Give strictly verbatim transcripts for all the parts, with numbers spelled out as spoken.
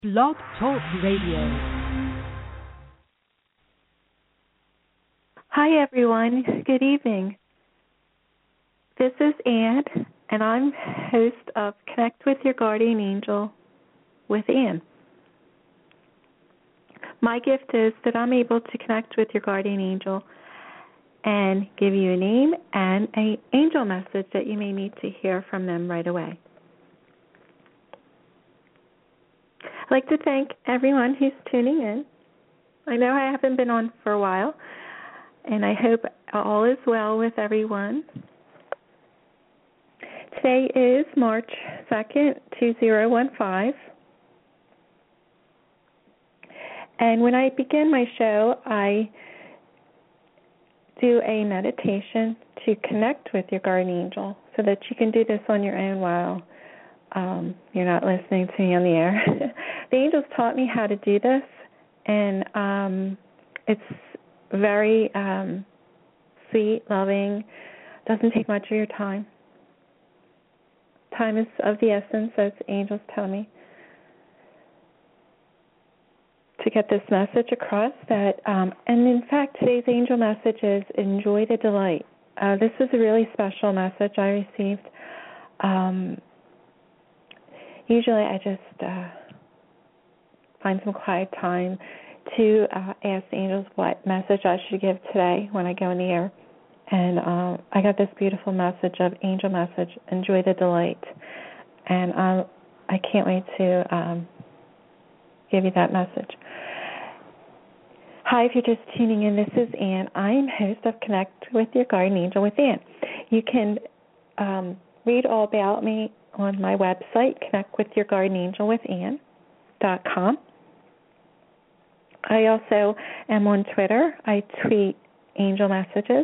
Blog Talk Radio. Hi, everyone. Good evening. This is Ann, and I'm host of Connect with Your Guardian Angel with Ann. My gift is that I'm able to connect with your guardian angel and give you a name and an angel message that you may need to hear from them right away. I'd like to thank everyone who's tuning in. I know I haven't been on for a while, and I hope all is well with everyone. Today is March second, two thousand fifteen. And when I begin my show, I do a meditation to connect with your guardian angel so that you can do this on your own while um, you're not listening to me on the air. The angels taught me how to do this, and um, it's very um, sweet, loving, doesn't take much of your time. Time is of the essence, as angels tell me, to get this message across. That, um, and in fact, today's angel message is enjoy the delight. Uh, this is a really special message I received. Um, usually I just uh, find some quiet time to uh, ask the angels what message I should give today when I go in the air. And uh, I got this beautiful message of angel message, enjoy the delight. And uh, I can't wait to um, give you that message. Hi, if you're just tuning in, this is Ann. I'm host of Connect with Your Guardian Angel with Ann. You can um, read all about me on my website, connect with your guardian angel with Ann dot com. I also am on Twitter. I tweet angel messages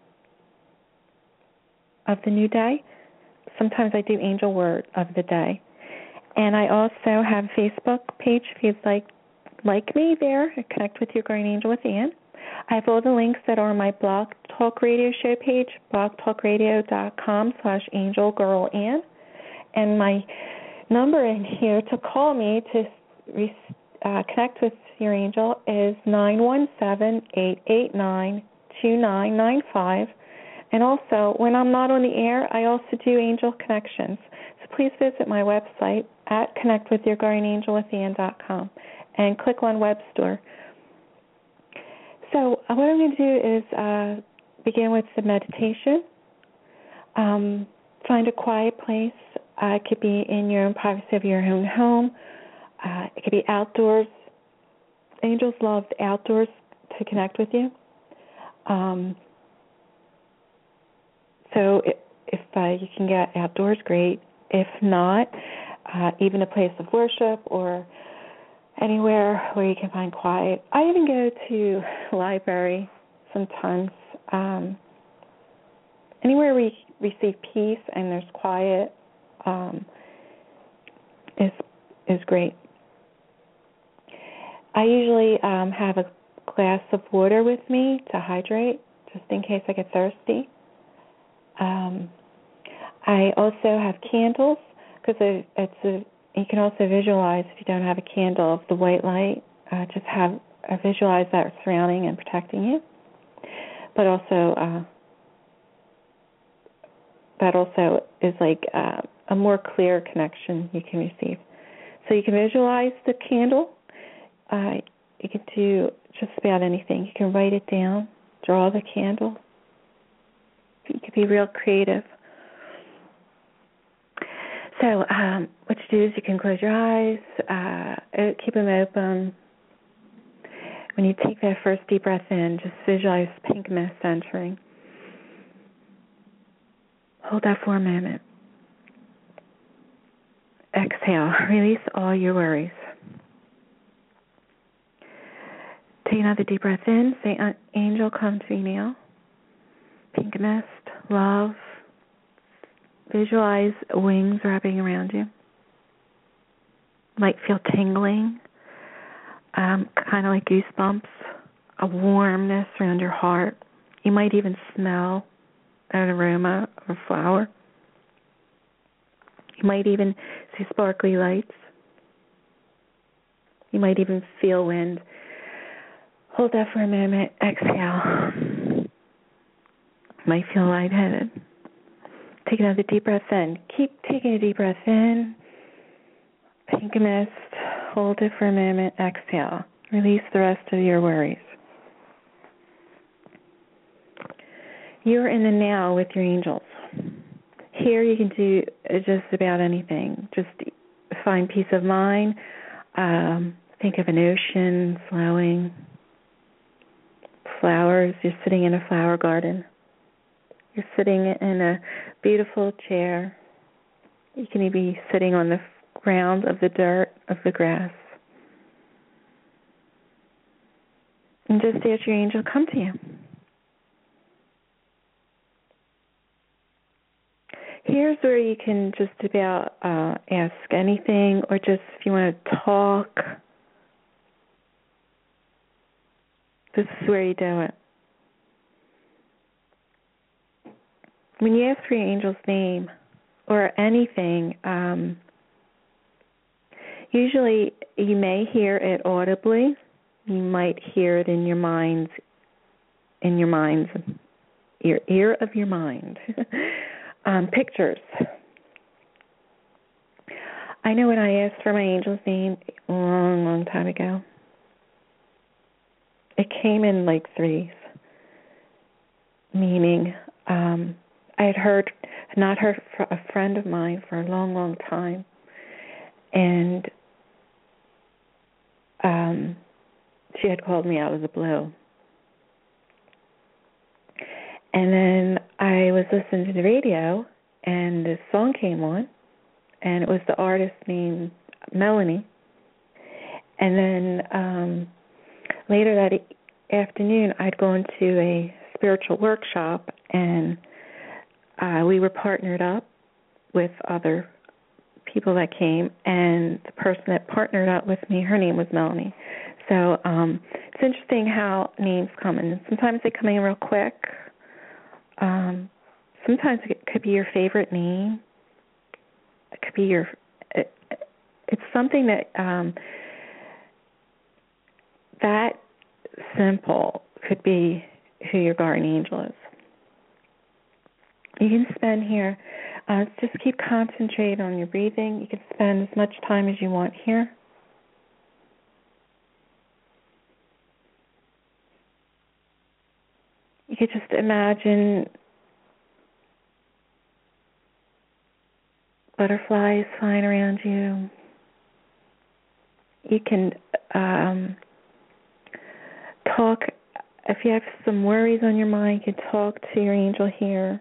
of the new day. Sometimes I do angel word of the day. And I also have a Facebook page if you'd like like me there, Connect with Your Guardian Angel with Ann. I have all the links that are on my Blog Talk Radio show page, blogtalkradio.com slash angelgirlann. And my number in here to call me to uh, connect with your angel is nine one seven, eight eight nine, two nine nine five. And also, when I'm not on the air, I also do angel connections. So please visit my website at connect with your guardian angel with ann dot com and click on Web Store. So uh, what I'm going to do is uh, begin with the meditation. Um, find a quiet place. Uh, it could be in your own privacy of your own home. Uh, it could be outdoors. Angels love outdoors to connect with you. Um, so if, if uh, you can get outdoors, great. If not, uh, even a place of worship or anywhere where you can find quiet. I even go to the library sometimes. Um, anywhere we receive peace and there's quiet um, is is great. I usually um, have a glass of water with me to hydrate, just in case I get thirsty. Um, I also have candles because it's a you can also visualize, if you don't have a candle, of the white light. Uh, just have uh, visualize that surrounding and protecting you. But also, uh, that also is like uh, a more clear connection you can receive. So you can visualize the candle. Uh, you can do just about anything. You can write it down, draw the candle. You can be real creative. So um, what you do is you can close your eyes, uh, keep them open. When you take that first deep breath in, just visualize pink mist entering. Hold that for a moment. Exhale. Release all your worries. Take another deep breath in. Say, angel, come to me now. Pink mist, love. Visualize wings wrapping around you. You might feel tingling, um, kind of like goosebumps, a warmness around your heart. You might even smell an aroma of a flower. You might even see sparkly lights. You might even feel wind. Hold that for a moment. Exhale. Might feel lightheaded. Take another deep breath in. Keep taking a deep breath in. Pink mist. Hold it for a moment. Exhale. Release the rest of your worries. You're in the now with your angels. Here you can do just about anything. Just find peace of mind. Um, think of an ocean flowing. Flowers. You're sitting in a flower garden. You're sitting in a beautiful chair. You can be sitting on the ground of the dirt, of the grass. And just ask your angel come to you. Here's where you can just about uh, ask anything, or just if you want to talk, this is where you do it. When you ask for your angel's name or anything, um, usually you may hear it audibly. You might hear it in your mind, in your mind's ear, ear of your mind. um, pictures. I know when I asked for my angel's name a long, long time ago, it came in like threes, meaning um, I had heard, not heard from a friend of mine for a long, long time, and um, she had called me out of the blue. And then I was listening to the radio, and this song came on, and it was the artist named Melanie. And then um, later that afternoon, I'd gone to a spiritual workshop, and uh, we were partnered up with other people that came, and the person that partnered up with me, her name was Melanie. So um, it's interesting how names come in. Sometimes they come in real quick. Um, sometimes it could be your favorite name. It could be your. It, it's something that um, that simple could be who your guardian angel is. You can spend here. Uh, just keep concentrating on your breathing. You can spend as much time as you want here. You could just imagine butterflies flying around you. You can um, talk, if you have some worries on your mind, you can talk to your angel here.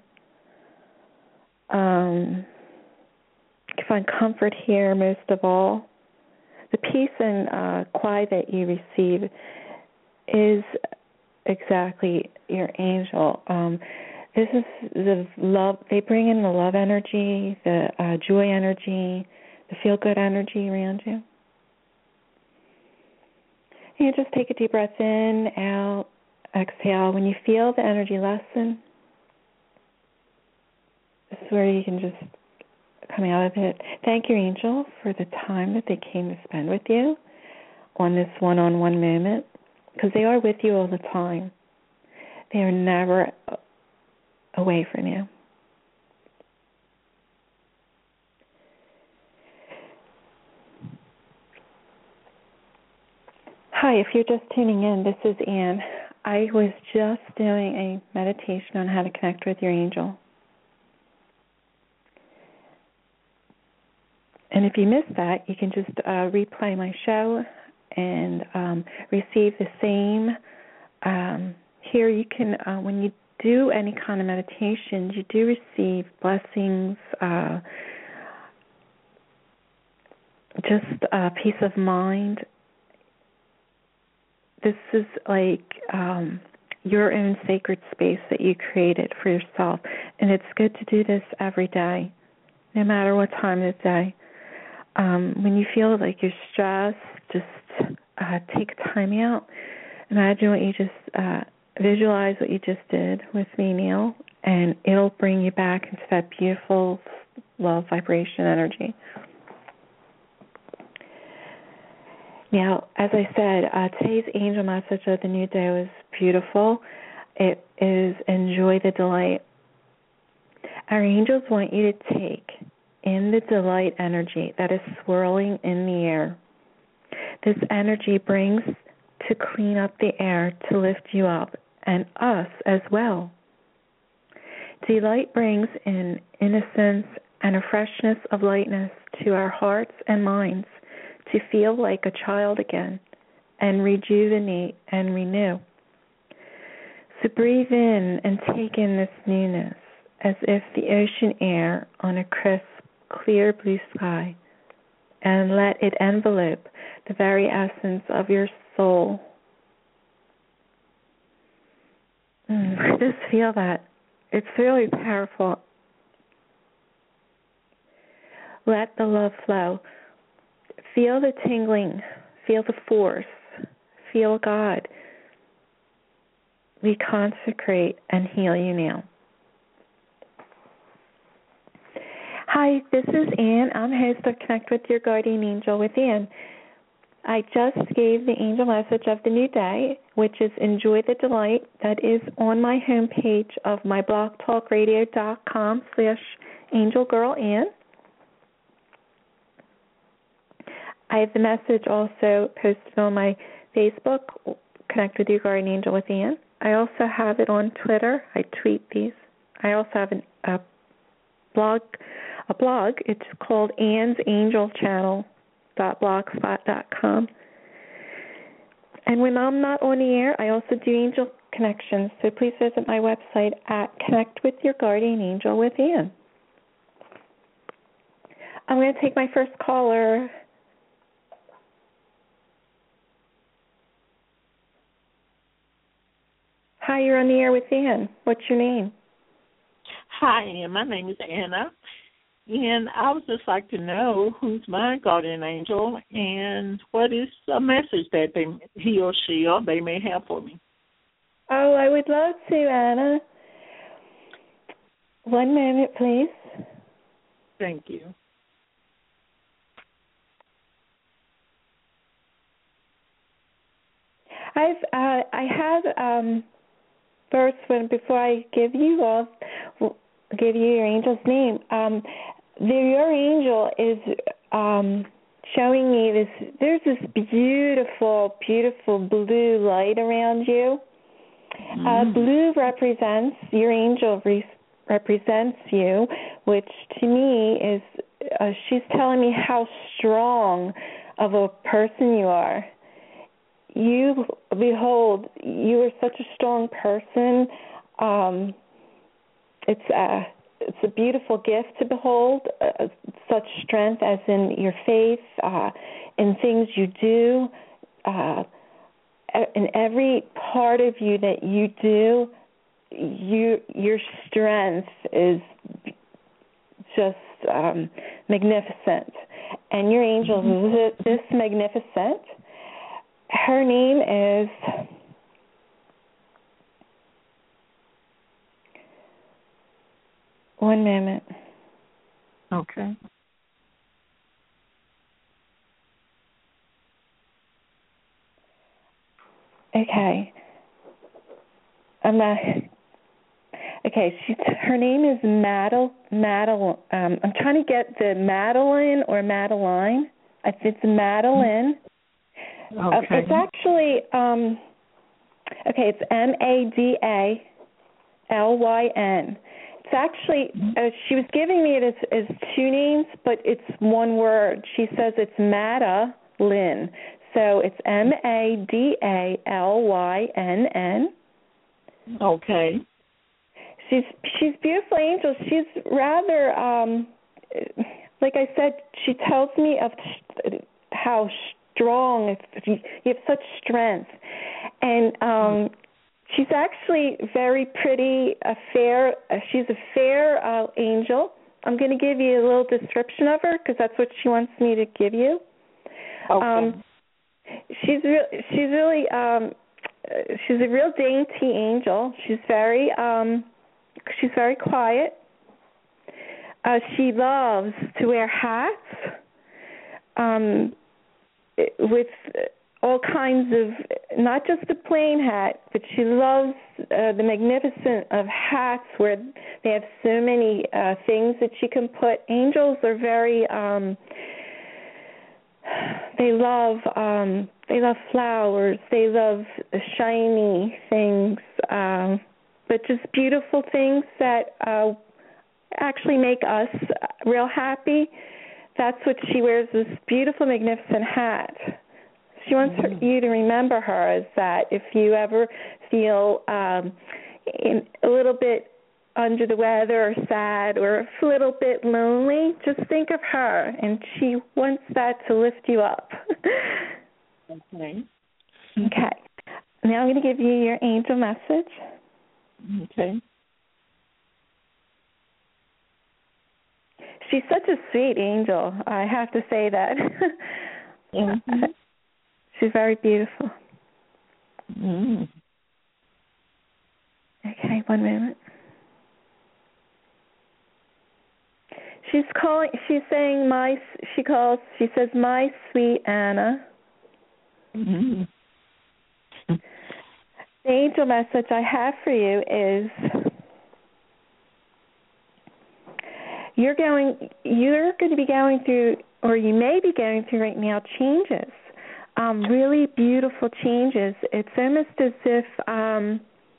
Um, you can find comfort here most of all. The peace and uh, quiet that you receive is exactly your angel. Um, this is the love. They bring in the love energy, the uh, joy energy, the feel-good energy around you. And you just take a deep breath in, out, exhale. When you feel the energy lessen, this is where you can just come out of it. Thank your angel for the time that they came to spend with you on this one-on-one moment, because they are with you all the time. They are never away from you. Hi, if you're just tuning in, this is Anne. I was just doing a meditation on how to connect with your angel. And if you missed that, you can just uh, replay my show and um, receive the same. Um, here you can, uh, when you do any kind of meditation, you do receive blessings, uh, just uh, peace of mind. This is like um, your own sacred space that you created for yourself. And it's good to do this every day, no matter what time of the day. Um, when you feel like you're stressed, just uh, take time out. Imagine what you just, uh, visualize what you just did with me, Neil, and it'll bring you back into that beautiful love vibration energy. Now, as I said, uh, today's angel message of the new day was beautiful. It is enjoy the delight. Our angels want you to take in the delight energy that is swirling in the air. This energy brings to clean up the air, to lift you up, and us as well. Delight brings in innocence and a freshness of lightness to our hearts and minds, to feel like a child again and rejuvenate and renew. So breathe in and take in this newness as if the ocean air on a crisp, clear blue sky, and let it envelope the very essence of your soul. Mm, just feel that. It's really powerful. Let the love flow. Feel the tingling. Feel the force. Feel God. We consecrate and heal you now. Hi, this is Ann. I'm host of Connect with Your Guardian Angel with Ann. I just gave the angel message of the new day, which is enjoy the delight. That is on my homepage of my blogtalkradio.com slash angelgirlann. I have the message also posted on my Facebook, Connect with Your Guardian Angel with Ann. I also have it on Twitter. I tweet these. I also have an, a blog. A blog. It's called Ann's Angel Channel. blogspot dot com. And when I'm not on the air, I also do angel connections. So please visit my website at Connect with Your Guardian Angel with Ann. I'm going to take my first caller. Hi, you're on the air with Ann. What's your name? Hi, my name is Anna. And I would just like to know who's my guardian angel and what is a message that they, he or she or they may have for me. Oh, I would love to, Anna. One moment, please. Thank you. I've uh, I have um, first when before I give you all give you your angel's name. Um, the, your angel is um, showing me this. There's this beautiful, beautiful blue light around you. Mm. Uh, blue represents your angel re- represents you, which to me is uh, she's telling me how strong of a person you are. You behold, you are such a strong person. Um, it's a it's a beautiful gift to behold, uh, such strength as in your faith, uh, in things you do, uh, in every part of you that you do. You your strength is just um, magnificent, and your angel mm-hmm. is this magnificent. Her name is one moment. Okay. Okay. I'm uh, okay. She her name is Madel Madel. Um, I'm trying to get the Madeline or Madeline. I think it's Madeline. Okay. Uh, it's actually, um, okay, it's M A D A L Y N. It's actually, uh, she was giving me it as, as two names, but it's one word. She says it's Madeline. So it's M A D A L Y N N. Okay. She's she's a beautiful angel. She's rather, um, like I said, she tells me of how strong, you have such strength, and um, she's actually very pretty, a fair. Uh, she's a fair uh, angel. I'm going to give you a little description of her because that's what she wants me to give you. Okay. Um, she's re- she's really um, she's a real dainty angel. She's very um, she's very quiet. Uh, she loves to wear hats. Um, with all kinds of, not just the plain hat, but she loves uh, the magnificent of hats where they have so many uh, things that she can put. Angels are very, um, they love, um, they love flowers, they love shiny things, um, but just beautiful things that uh, actually make us real happy. That's what she wears, this beautiful, magnificent hat. She wants her, you to remember her as that. If you ever feel um, in, a little bit under the weather or sad or a little bit lonely, just think of her, and she wants that to lift you up. Okay. Okay. Now I'm going to give you your angel message. Okay. She's such a sweet angel, I have to say that. Mm-hmm. She's very beautiful. Mm. Okay, one moment. She's calling. She's saying my. She calls. She says, "My sweet Anna." Mm-hmm. The angel message I have for you is: you're going. You're going to be going through, or you may be going through right now, changes. Um, really beautiful changes. It's almost as if um,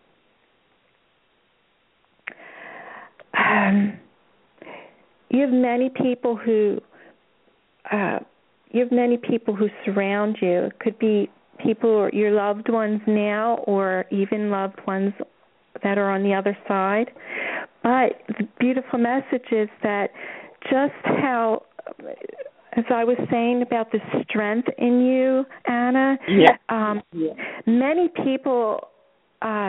um, you have many people who uh, you have many people who surround you. It could be people or your loved ones now, or even loved ones that are on the other side. But the beautiful message is that just how, as I was saying about the strength in you, Anna, yeah. Um, yeah. many people, uh,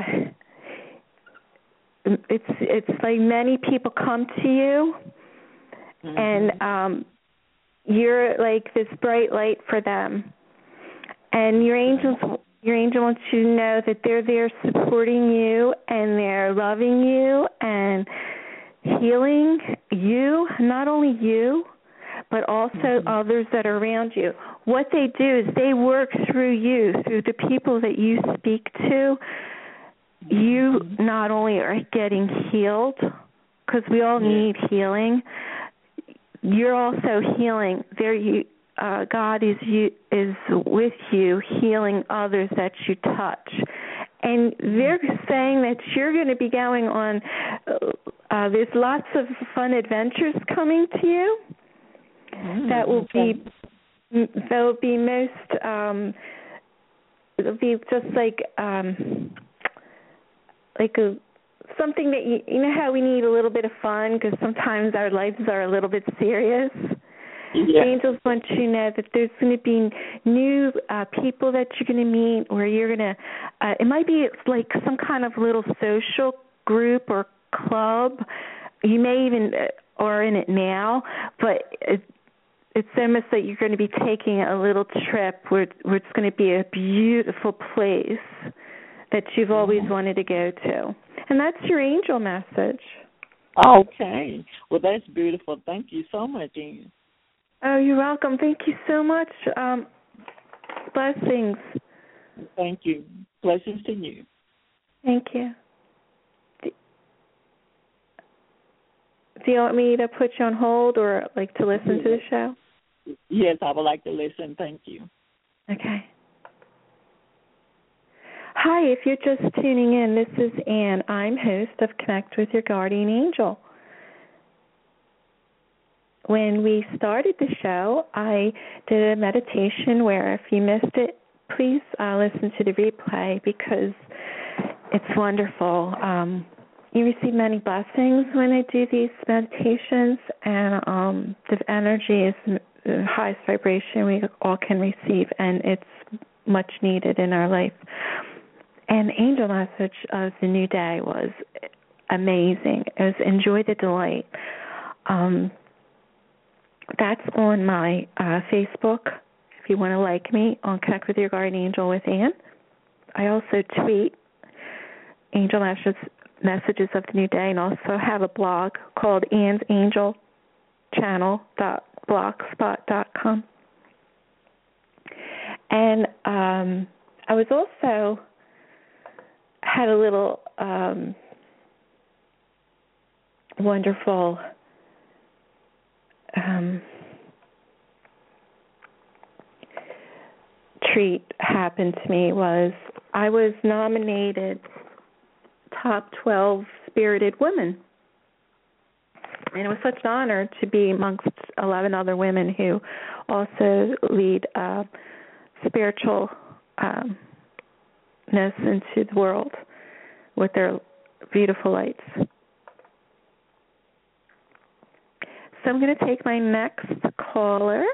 it's it's like many people come to you, mm-hmm. and um, you're like this bright light for them. And your angels, your angel wants you to know that they're there supporting you, and they're loving you and healing you, not only you, but also mm-hmm. others that are around you. What they do is they work through you, through the people that you speak to. You not only are getting healed, because we all yeah. need healing, you're also healing. There, you, uh, God is you is with you, healing others that you touch. And they're saying that you're going to be going on, uh, there's lots of fun adventures coming to you. Mm, that will okay. be that will be most um, it'll be just like um, like a something that you, you know how we need a little bit of fun because sometimes our lives are a little bit serious. Yeah. Angels want you to know that there's going to be new uh, people that you're going to meet, or you're going to. Uh, it might be like some kind of little social group or club. You may even uh, are in it now, but. It, It's almost like you're going to be taking a little trip where, where it's going to be a beautiful place that you've always wanted to go to. And that's your angel message. Okay. Well, that's beautiful. Thank you so much, Ian. Oh, you're welcome. Thank you so much. Um, blessings. Thank you. Blessings to you. Thank you. Do, do you want me to put you on hold or like to listen to the show? Yes, I would like to listen. Thank you. Okay. Hi, if you're just tuning in, this is Ann. I'm host of Connect with Your Guardian Angel. When we started the show, I did a meditation where if you missed it, please uh, listen to the replay because it's wonderful. Um, you receive many blessings when I do these meditations, and um, the energy is the highest vibration we all can receive, and it's much needed in our life. And the angel message of the new day was amazing. It was enjoy the delight. Um, that's on my uh, Facebook, if you want to like me, on Connect with Your Guardian Angel with Ann. I also tweet angel messages, messages of the new day, and also have a blog called Ann's Angel Channel dot blogspot dot com. And um, I was also had a little um, wonderful um, treat happen to me. Was I was nominated top twelve spirited women. And it was such an honor to be amongst eleven other women who also lead uh, spiritual um, ness into the world with their beautiful lights. So I'm going to take my next caller.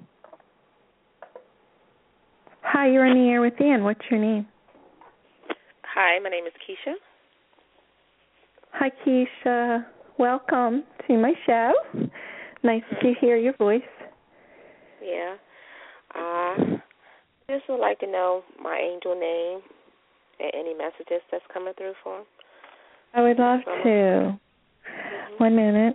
Hi, you're on the air with Ann. What's your name? Hi, my name is Keisha. Hi, Keisha. Welcome to my show. Nice to hear your voice. Yeah. Uh, just would like to know my angel name and any messages that's coming through for him. I would love Someone. to. Mm-hmm. One minute.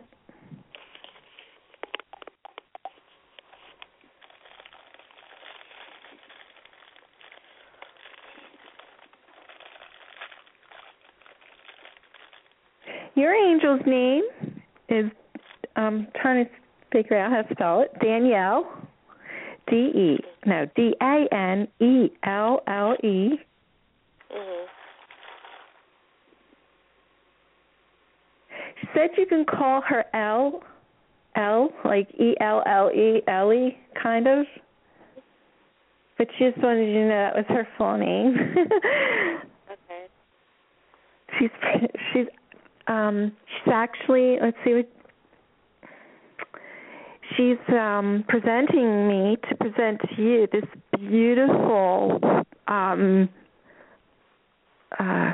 Your angel's name is, I'm trying to figure out how to spell it, Danielle, D E, no, D A N E L L E. Mm-hmm. She said you can call her L, L, like E L L E, Ellie, kind of. But she just wanted you to know that was her full name. Okay. She's, she's, um, she's actually, let's see what, she's um, presenting me to present to you this beautiful, um, uh,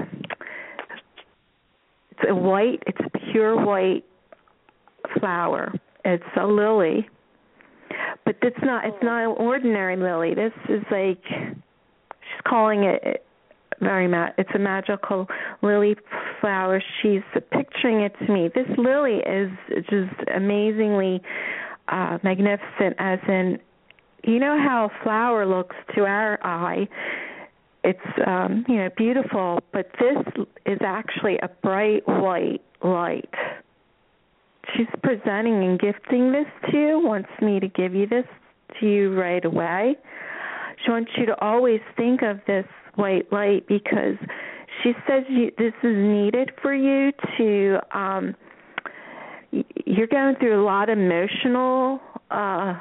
it's a white, it's a pure white flower. It's a lily, but it's not, it's not an ordinary lily. This is like, she's calling it very, ma- it's a magical lily flower. She's picturing it to me. This lily is just amazingly Uh, magnificent, as in, you know how a flower looks to our eye. It's, um, you know, beautiful, but this is actually a bright white light. She's presenting and gifting this to you, wants me to give you this to you right away. She wants you to always think of this white light because she says you, this is needed for you to, um, you're going through a lot of emotional, uh,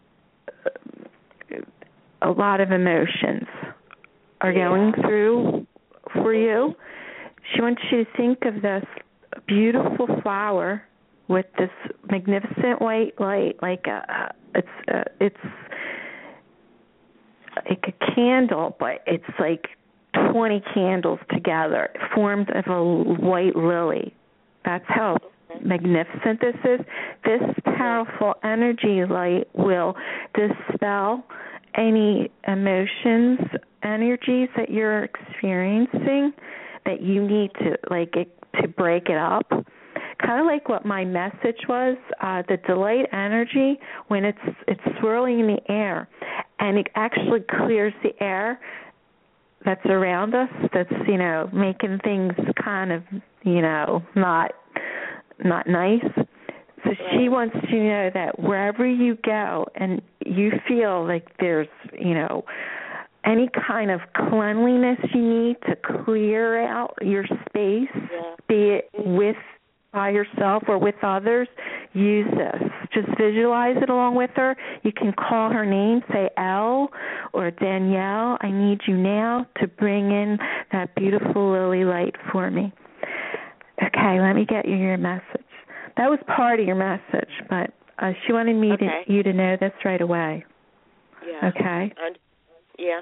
a lot of emotions are yeah. going through for you. She wants you to think of this beautiful flower with this magnificent white light, like a, it's a, it's like a candle, but it's like twenty candles together, formed of a white lily. That's how magnificent this is. This powerful energy light will dispel any emotions, energies that you're experiencing that you need to like it, to break it up. Kind of like what my message was, uh, the delight energy when it's it's swirling in the air, and it actually clears the air that's around us. That's you know making things kind of you know not. not nice. So she wants to know that wherever you go and you feel like there's, you know, any kind of cleanliness you need to clear out your space, yeah. be it with by yourself or with others, use this. Just visualize it along with her. You can call her name, say Elle or Danielle, I need you now to bring in that beautiful lily light for me. Okay, let me get you your message. That was part of your message, but uh, she wanted me okay. to, you to know this right away. Yeah. Okay? And, yeah.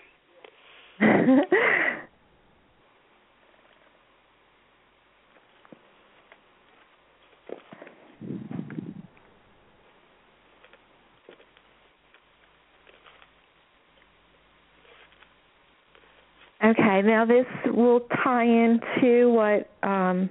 Okay, now this will tie into what um,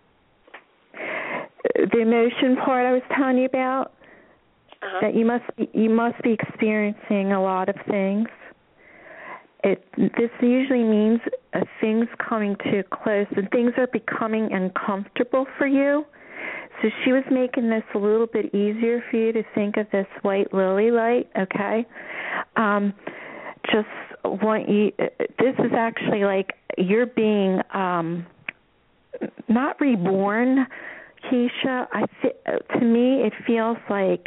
the emotion part I was telling you about. Uh-huh. That you must be, you must be experiencing a lot of things, it this usually means uh, things coming too close and things are becoming uncomfortable for you. So she was making this a little bit easier for you to think of this white lily light, okay? Um, just want you, this is actually like you're being um, not reborn, Keisha. I th- to me, it feels like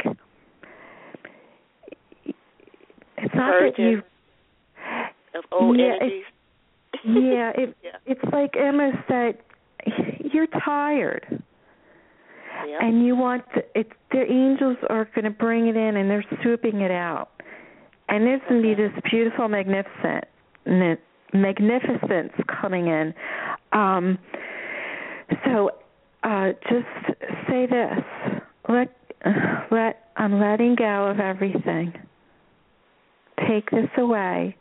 it's not Virgin that you of old yeah, energies. It, yeah, it, yeah, it's like almost that you're tired. yeah. And you want the, it, the angels are going to bring it in, and they're swooping it out, and there's going to Okay. be this beautiful, magnificent, magnificence coming in. Um, so, uh, just say this: let, let, I'm letting go of everything. Take this away.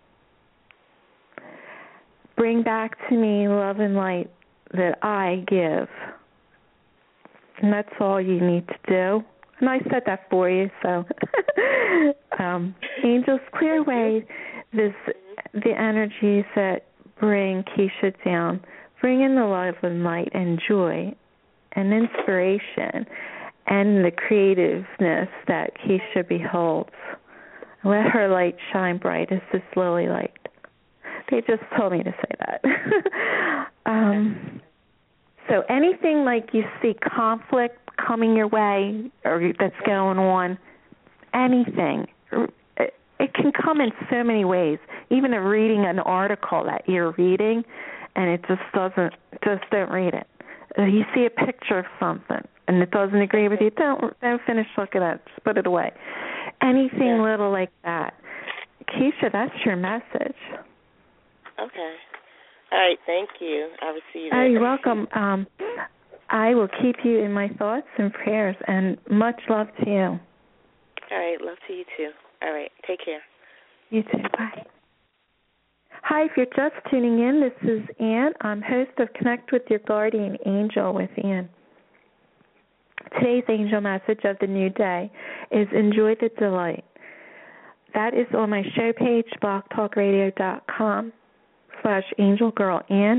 Bring back to me love and light that I give. And that's all you need to do. And I said that for you, so um, angels, clear away this the energies that bring Keisha down. Bring in the love and light and joy and inspiration and the creativeness that Keisha beholds. Let her light shine bright as this lily light. They just told me to say that. um, so anything like you see conflict coming your way or that's going on, anything, it, it can come in so many ways. Even a reading an article that you're reading and it just doesn't, just don't read it. You see a picture of something and it doesn't agree with you, don't, don't finish looking at it, just put it away. Anything yeah. little like that. Keisha, that's your message. Okay. All right, thank you. I received it. Oh, you're welcome. Um, I will keep you in my thoughts and prayers, and much love to you. All right, love to you too. All right, take care. You too. Bye. Hi, if you're just tuning in, this is Ann. I'm host of Connect with Your Guardian Angel with Ann. Today's angel message of the new day is enjoy the delight. That is on my show page, blogtalkradio.com slash angelgirlann.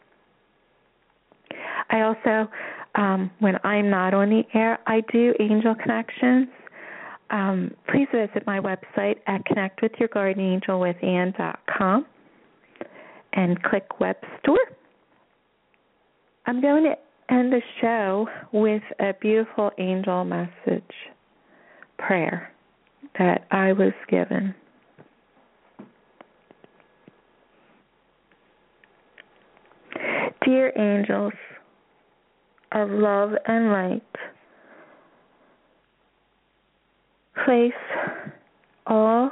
I also, um, when I'm not on the air, I do angel connections. Um, please visit my website at connect with your guardian angel with ann dot com and click web store. I'm going to end the show with a beautiful angel message prayer that I was given. Dear angels of love and light, place all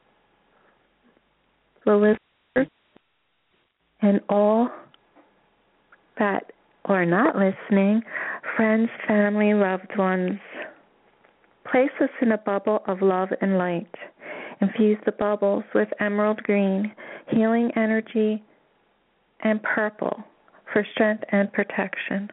the listeners and all that are not listening, friends, family, loved ones, place us in a bubble of love and light. Infuse the bubbles with emerald green, healing energy, and purple for strength and protection.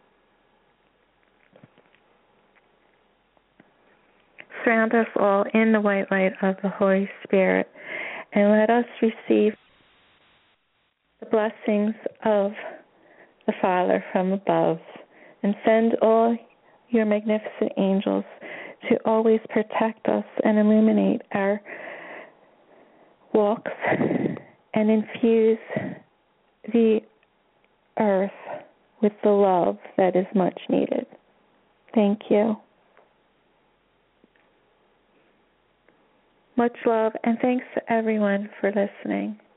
Surround us all in the white light of the Holy Spirit, and let us receive the blessings of the Father from above, and send all your magnificent angels to always protect us and illuminate our walks and infuse the earth with the love that is much needed. Thank you. Much love, and thanks to everyone for listening.